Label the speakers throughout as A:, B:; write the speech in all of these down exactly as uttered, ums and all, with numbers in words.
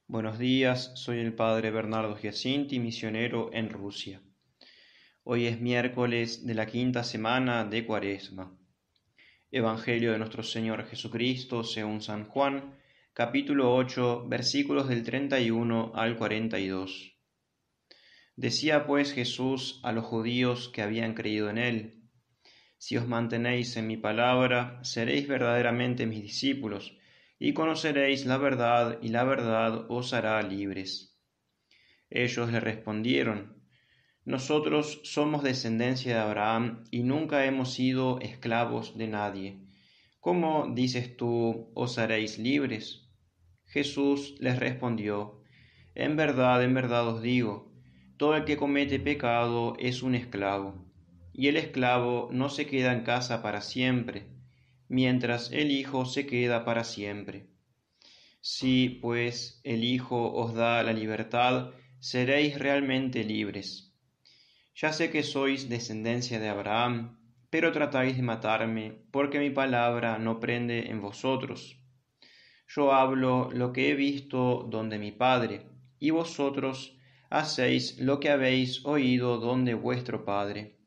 A: Buenos días, soy el padre Bernardo Giacinti, misionero en Rusia. Hoy es miércoles de la quinta semana de Cuaresma. Evangelio de nuestro Señor Jesucristo según San Juan, capítulo ocho, versículos del treinta y uno al cuarenta y dos. Decía pues Jesús a los judíos que habían creído en él: Si os mantenéis en mi palabra, seréis verdaderamente mis discípulos, y conoceréis la verdad, y la verdad os hará libres. Ellos le respondieron: Nosotros somos descendencia de Abraham, y nunca hemos sido esclavos de nadie. ¿Cómo dices tú, os haréis libres? Jesús les respondió: En verdad, en verdad os digo, todo el que comete pecado es un esclavo, y el esclavo no se queda en casa para siempre, mientras el Hijo se queda para siempre. Si, pues, el Hijo os da la libertad, seréis realmente libres. Ya sé que sois descendencia de Abraham, pero tratáis de matarme, porque mi palabra no prende en vosotros. Yo hablo lo que he visto donde mi Padre, y vosotros hacéis lo que habéis oído donde vuestro Padre.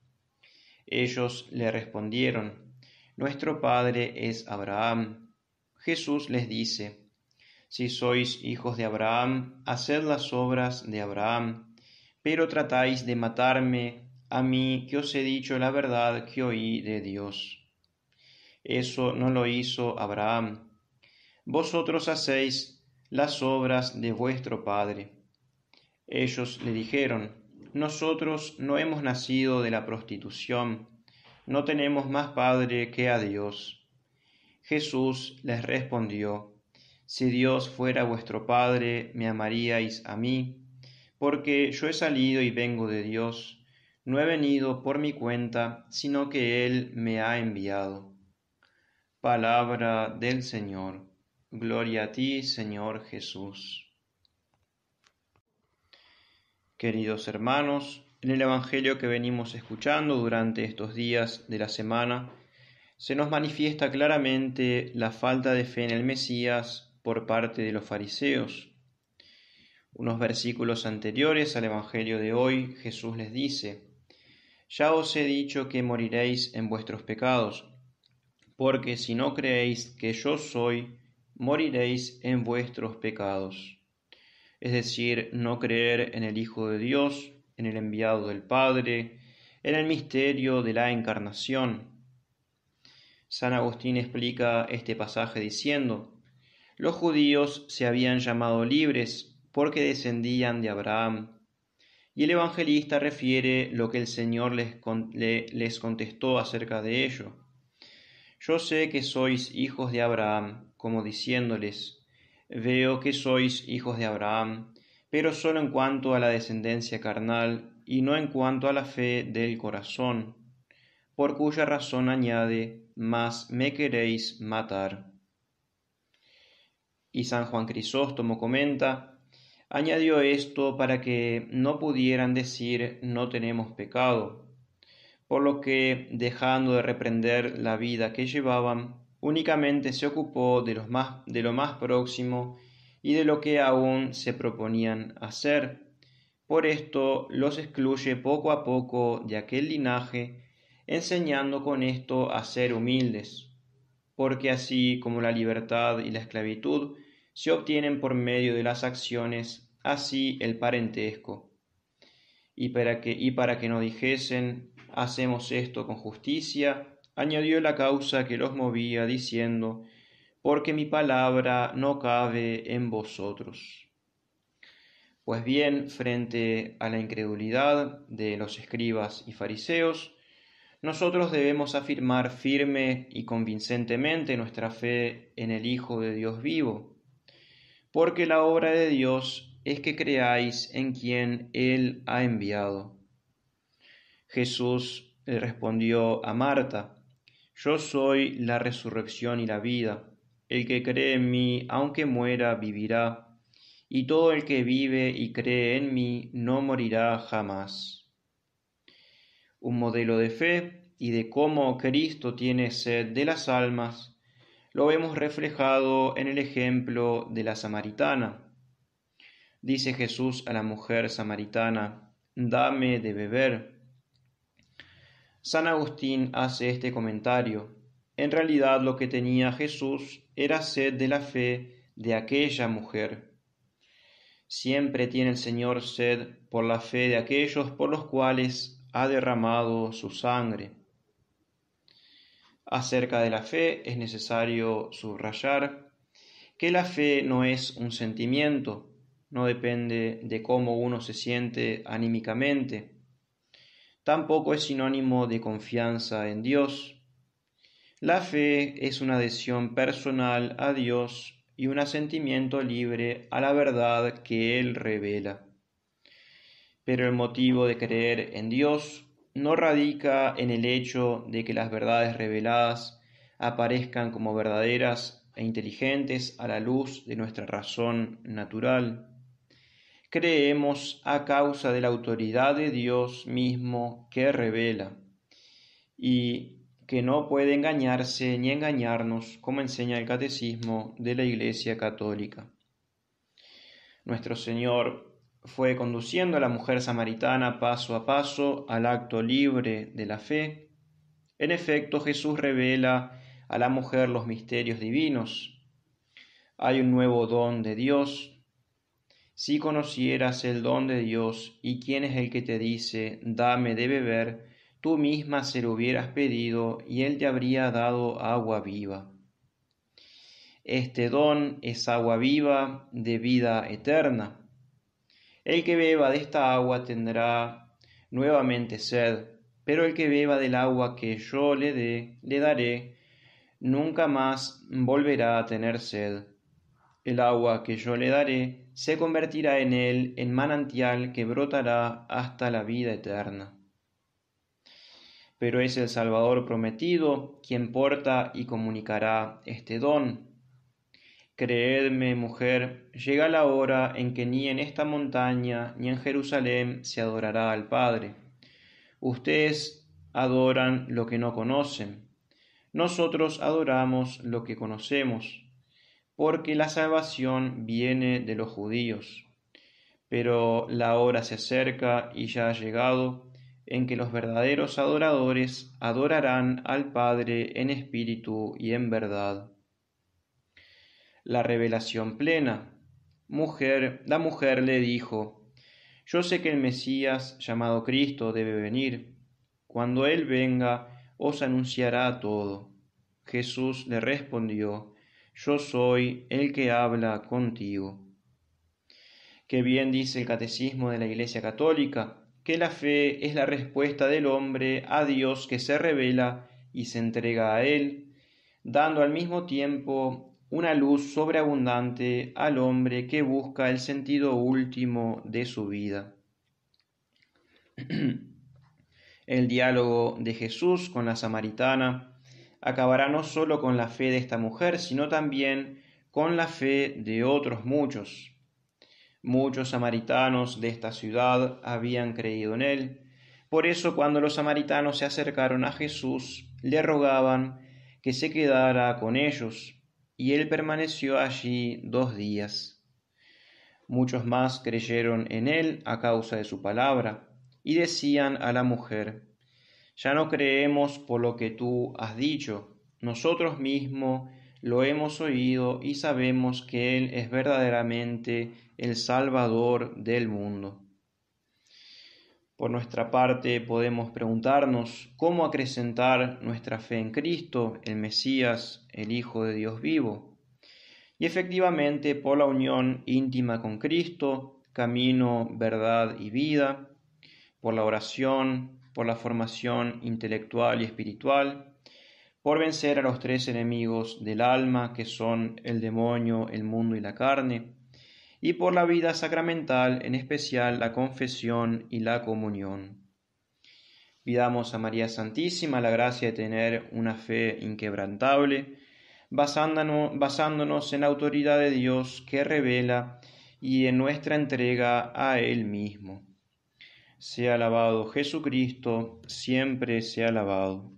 A: Ellos le respondieron: Nuestro Padre es Abraham. Jesús les dice: Si sois hijos de Abraham, haced las obras de Abraham. Pero tratáis de matarme a mí, que os he dicho la verdad que oí de Dios. Eso no lo hizo Abraham. Vosotros hacéis las obras de vuestro padre. Ellos le dijeron: Nosotros no hemos nacido de la prostitución, no tenemos más padre que a Dios. Jesús les respondió: Si Dios fuera vuestro Padre, me amaríais a mí, porque yo he salido y vengo de Dios, no he venido por mi cuenta, sino que Él me ha enviado. Palabra del Señor. Gloria a ti, Señor Jesús. Queridos hermanos, en el Evangelio que venimos escuchando durante estos días de la semana, se nos manifiesta claramente la falta de fe en el Mesías por parte de los fariseos. Unos versículos anteriores al Evangelio de hoy, Jesús les dice: Ya os he dicho que moriréis en vuestros pecados, porque si no creéis que yo soy, moriréis en vuestros pecados. Es decir, no creer en el Hijo de Dios, en el enviado del Padre, en el misterio de la encarnación. San Agustín explica este pasaje diciendo: Los judíos se habían llamado libres porque descendían de Abraham, y el evangelista refiere lo que el Señor les, con, le, les contestó acerca de ello. Yo sé que sois hijos de Abraham, como diciéndoles: Veo que sois hijos de Abraham, pero solo en cuanto a la descendencia carnal, y no en cuanto a la fe del corazón, por cuya razón añade: Mas me queréis matar. Y San Juan Crisóstomo comenta: añadió esto para que no pudieran decir no tenemos pecado, por lo que, dejando de reprender la vida que llevaban, únicamente se ocupó de, los más, de lo más próximo y de lo que aún se proponían hacer. Por esto los excluye poco a poco de aquel linaje, enseñando con esto a ser humildes, porque así como la libertad y la esclavitud se obtienen por medio de las acciones, así el parentesco. Y para que, y para que no dijesen: hacemos esto con justicia, añadió la causa que los movía, diciendo: porque mi palabra no cabe en vosotros. Pues bien, frente a la incredulidad de los escribas y fariseos, nosotros debemos afirmar firme y convincentemente nuestra fe en el Hijo de Dios vivo, porque la obra de Dios es que creáis en quien Él ha enviado. Jesús le respondió a Marta: Yo soy la resurrección y la vida. El que cree en mí, aunque muera, vivirá, y todo el que vive y cree en mí no morirá jamás. Un modelo de fe y de cómo Cristo tiene sed de las almas lo vemos reflejado en el ejemplo de la samaritana. Dice Jesús a la mujer samaritana: «Dame de beber». San Agustín hace este comentario: en realidad lo que tenía Jesús era sed de la fe de aquella mujer. Siempre tiene el Señor sed por la fe de aquellos por los cuales ha derramado su sangre. Acerca de la fe es necesario subrayar que la fe no es un sentimiento, no depende de cómo uno se siente anímicamente. Tampoco es sinónimo de confianza en Dios. La fe es una adhesión personal a Dios y un asentimiento libre a la verdad que Él revela. Pero el motivo de creer en Dios no radica en el hecho de que las verdades reveladas aparezcan como verdaderas e inteligentes a la luz de nuestra razón natural. Creemos a causa de la autoridad de Dios mismo que revela, y que no puede engañarse ni engañarnos, como enseña el Catecismo de la Iglesia Católica. Nuestro Señor fue conduciendo a la mujer samaritana paso a paso al acto libre de la fe. En efecto, Jesús revela a la mujer los misterios divinos. Hay un nuevo don de Dios. Si conocieras el don de Dios y quién es el que te dice, dame de beber, tú misma se lo hubieras pedido y él te habría dado agua viva. Este don es agua viva de vida eterna. El que beba de esta agua tendrá nuevamente sed, pero el que beba del agua que yo le dé, le daré, nunca más volverá a tener sed. El agua que yo le daré se convertirá en él en manantial que brotará hasta la vida eterna. Pero es el Salvador prometido quien porta y comunicará este don. Creedme, mujer, llega la hora en que ni en esta montaña ni en Jerusalén se adorará al Padre. Ustedes adoran lo que no conocen. Nosotros adoramos lo que conocemos, porque la salvación viene de los judíos. Pero la hora se acerca y ya ha llegado en que los verdaderos adoradores adorarán al Padre en espíritu y en verdad. La revelación plena. Mujer, la mujer le dijo: yo sé que el Mesías, llamado Cristo, debe venir. Cuando Él venga, os anunciará todo. Jesús le respondió: yo soy el que habla contigo. Qué bien dice el Catecismo de la Iglesia Católica, que la fe es la respuesta del hombre a Dios que se revela y se entrega a Él, dando al mismo tiempo una luz sobreabundante al hombre que busca el sentido último de su vida. El diálogo de Jesús con la samaritana acabará no solo con la fe de esta mujer, sino también con la fe de otros muchos. Muchos samaritanos de esta ciudad habían creído en él. Por eso, cuando los samaritanos se acercaron a Jesús, le rogaban que se quedara con ellos, y él permaneció allí dos días. Muchos más creyeron en él a causa de su palabra, y decían a la mujer: ya no creemos por lo que tú has dicho, nosotros mismos lo hemos oído y sabemos que Él es verdaderamente el Salvador del mundo. Por nuestra parte, podemos preguntarnos cómo acrecentar nuestra fe en Cristo, el Mesías, el Hijo de Dios vivo. Y efectivamente, por la unión íntima con Cristo, camino, verdad y vida, por la oración, por la formación intelectual y espiritual, por vencer a los tres enemigos del alma, que son el demonio, el mundo y la carne, y por la vida sacramental, en especial la confesión y la comunión. Pidamos a María Santísima la gracia de tener una fe inquebrantable, basándonos, basándonos en la autoridad de Dios que revela y en nuestra entrega a Él mismo. Sea alabado Jesucristo, siempre sea alabado.